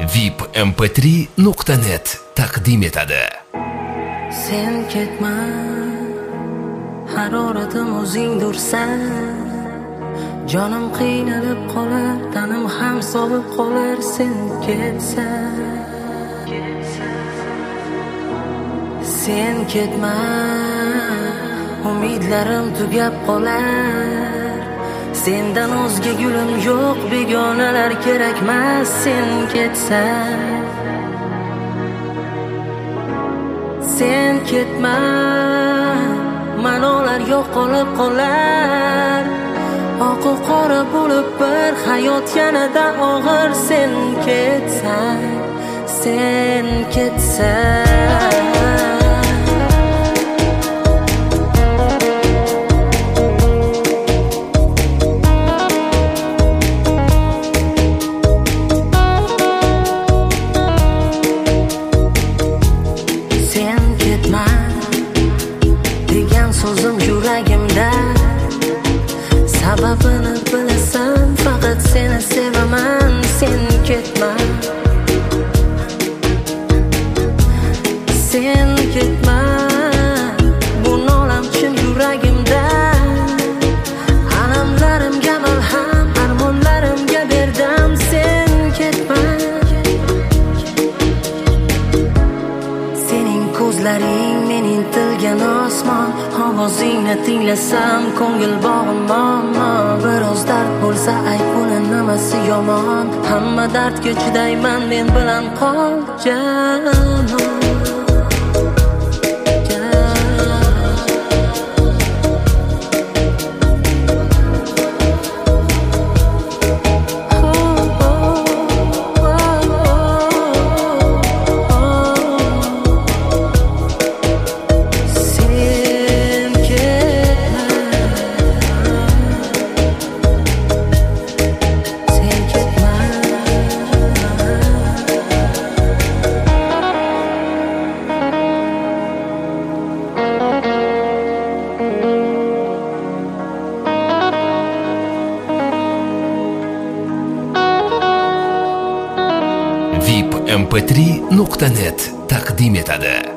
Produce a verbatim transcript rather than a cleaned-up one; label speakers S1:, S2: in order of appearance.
S1: vip m p три nuqta net taqdim etadi.
S2: Sen ketma, haroratim o'zingdursan. Jonim qiynalib qolar, tanim ham sovib qolar sen ketsan. Sen ketma, umidlarim tugab qolar. Sendan o'zga gulim yo'q, begonalar kerakmas sen ketsan. Sen ketma, ma'nolar yo'qolib qolar. Oqu qora bo'lib bir hayot yanada og'ir sen ketsan, sen ketsan. Sen ketma degan so'zim yuragimda, sababini bilasan, faqat seni sevaman. Sen ketma, sen ketma, bu nolam chin yuragimda. Alamlarimga malham, armonlarimga berdim. Sen ketma, sening ko'zlaring men intilgan osmon. Ovozingni tinglasam ko'ngil bog'im muammo. Biroz dard bo'lsa ayt, buni nimasi yomon? Hamma dardga chidayman, men bilan qol janon.
S1: vip m p три nuqta net taqdim etadi.